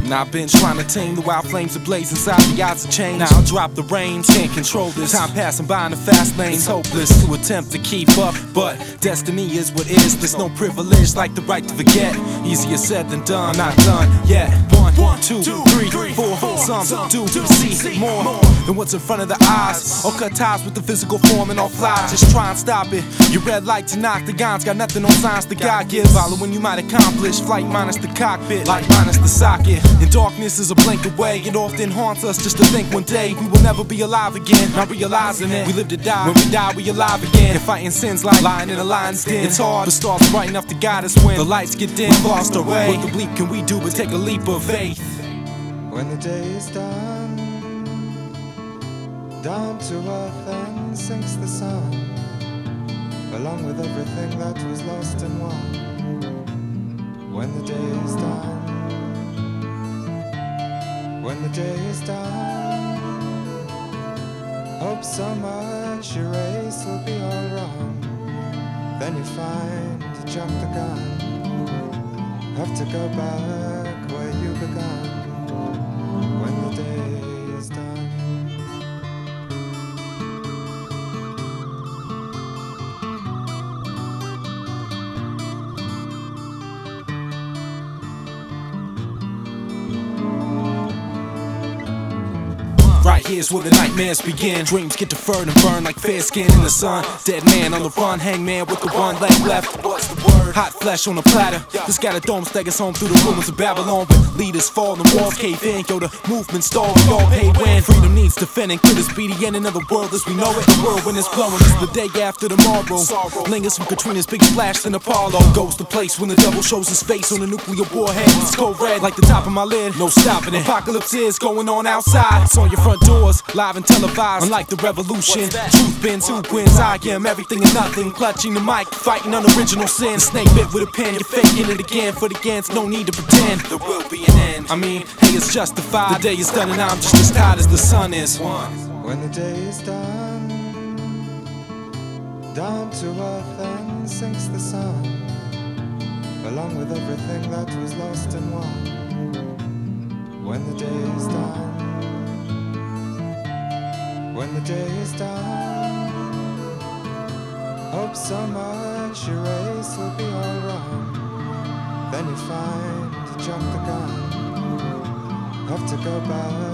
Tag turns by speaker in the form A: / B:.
A: And I've been trying to tame the wild flames that blaze inside the odds of change. Now I'll drop the reins, can't control this. Time passing by in the fast lane, it's hopeless to attempt to keep up, but destiny is what is. There's no privilege like the right to forget. Easier said than done, I'm not done yet. One, two, three, four. Some do see more than what's in front of the eyes, or cut ties with the physical form and all fly. Just try and stop it. Your red light to knock the guns, got nothing on signs the God gives. Following you might accomplish flight minus the cockpit, light minus the socket. And darkness is a blink away. It often haunts us just to think one day we will never be alive again. Not realizing it, we live to die. When we die, we alive again. And fighting sins like lying in a lion's den. It's hard, but stars bright enough to guide us when the lights get dim. We've lost our way. What the bleep can we do but take a leap of faith?
B: When the day is done, down to earth and sinks the sun, along with everything that was lost and won. When the day is done, when the day is done, hope so much your race will be all wrong. Then you find you jump the gun, have to go back where you began. When the day is done.
A: Right here's where the nightmares begin. Dreams get deferred and burned like fair skin in the sun. Dead man on the run, hangman with the one leg left. What's the word? Hot flesh on a platter. This got a dome stake us home through the ruins of Babylon. But leaders fall and walls cave in. Yo, the movement stall, we all pay when. Freedom needs defending. Could this be the end of the world as we know it? The whirlwind is blowing. It's the day after tomorrow. Lingers from Katrina's big splash in Apollo. Goes the place when the devil shows his face on a nuclear warhead. It's cold red like the top of my lid. No stopping it. Apocalypse is going on outside. It's on your front doors, live and televised. Unlike the revolution, truth bends, who wins? I am everything and nothing. Clutching the mic, fighting unoriginal sin. Snake bit with a pen, you're faking it again. For the ends, no need to pretend there will be an end. I mean, hey, it's justified. The day is done and I'm just as tired as the sun is.
B: When the day is done, down to earth and sinks the sun, along with everything that was lost and won. When the day is done, when the day is done, hope so much your race will be all wrong. Then you find you jump the gun, have to go back